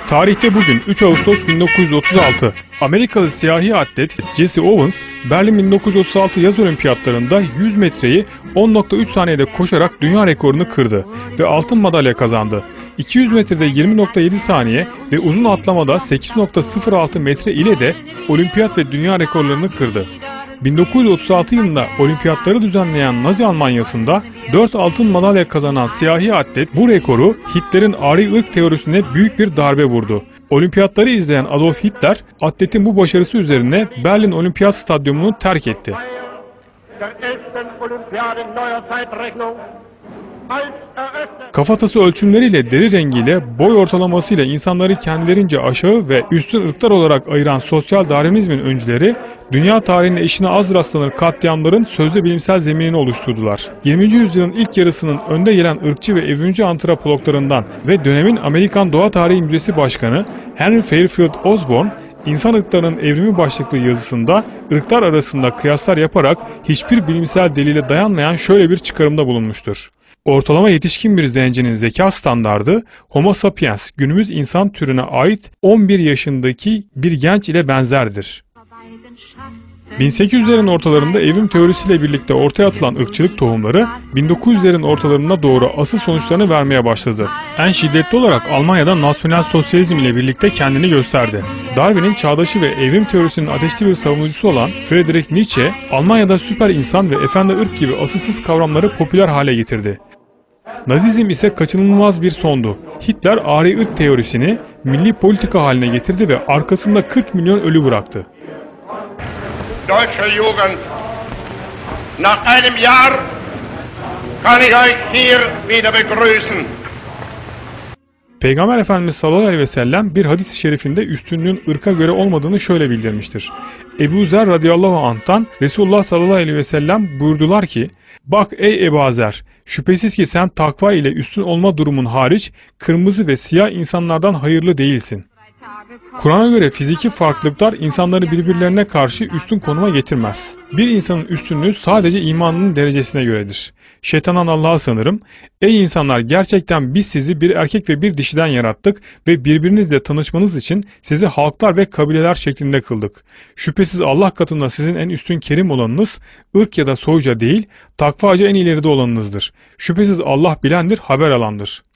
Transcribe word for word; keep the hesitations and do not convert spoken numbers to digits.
Tarihte bugün üç Ağustos bin dokuz yüz otuz altı, Amerikalı siyahi atlet Jesse Owens, Berlin bin dokuz yüz otuz altı yaz olimpiyatlarında yüz metreyi on nokta üç saniyede koşarak dünya rekorunu kırdı ve altın madalya kazandı. iki yüz metrede yirmi nokta yedi saniye ve uzun atlamada sekiz nokta sıfır altı metre ile de olimpiyat ve dünya rekorlarını kırdı. bin dokuz yüz otuz altı yılında olimpiyatları düzenleyen Nazi Almanyası'nda dört altın madalya kazanan siyahi atlet bu rekoru Hitler'in ari ırk teorisine büyük bir darbe vurdu. Olimpiyatları izleyen Adolf Hitler, atletin bu başarısı üzerine Berlin Olimpiyat Stadyumunu terk etti. Kafatası ölçümleriyle, deri rengiyle, boy ortalamasıyla insanları kendilerince aşağı ve üstün ırklar olarak ayıran sosyal Darwinizmin öncüleri, dünya tarihinde eşine az rastlanır katliamların sözde bilimsel zeminini oluşturdular. yirminci yüzyılın ilk yarısının önde gelen ırkçı ve evrimci antropologlarından ve dönemin Amerikan Doğa Tarihi Müzesi Başkanı Henry Fairfield Osborn, İnsan ırklarının evrimi başlıklı yazısında ırklar arasında kıyaslar yaparak hiçbir bilimsel delile dayanmayan şöyle bir çıkarımda bulunmuştur. Ortalama yetişkin bir zencinin zeka standardı Homo sapiens, günümüz insan türüne ait on bir yaşındaki bir genç ile benzerdir. bin sekiz yüzlerin ortalarında evrim teorisiyle birlikte ortaya atılan ırkçılık tohumları bin dokuz yüzlerin ortalarına doğru asıl sonuçlarını vermeye başladı. En şiddetli olarak Almanya'da nasyonel sosyalizm ile birlikte kendini gösterdi. Darwin'in çağdaşı ve evrim teorisinin ateşli bir savunucusu olan Friedrich Nietzsche, Almanya'da süper insan ve efendi ırk gibi asılsız kavramları popüler hale getirdi. Nazizm ise kaçınılmaz bir sondu. Hitler ari ırk teorisini milli politika haline getirdi ve arkasında kırk milyon ölü bıraktı. Deutsche Jugend, nach einem Jahr kann ich euch hier wieder begrüßen. Peygamber Efendimiz sallallahu aleyhi ve sellem bir hadis-i şerifinde üstünlüğün ırka göre olmadığını şöyle bildirmiştir. Ebu Zer radıyallahu anh'tan Resulullah sallallahu aleyhi ve sellem buyurdular ki, "Bak ey Ebu Zer, şüphesiz ki sen takva ile üstün olma durumun hariç kırmızı ve siyah insanlardan hayırlı değilsin." Kur'an'a göre fiziki farklılıklar insanları birbirlerine karşı üstün konuma getirmez. Bir insanın üstünlüğü sadece imanının derecesine göredir. Şeytandan Allah'a sığınırım. Ey insanlar, gerçekten biz sizi bir erkek ve bir dişiden yarattık ve birbirinizle tanışmanız için sizi halklar ve kabileler şeklinde kıldık. Şüphesiz Allah katında sizin en üstün kerim olanınız, ırk ya da soyca değil, takvaca en ileride olanınızdır. Şüphesiz Allah bilendir, haber alandır.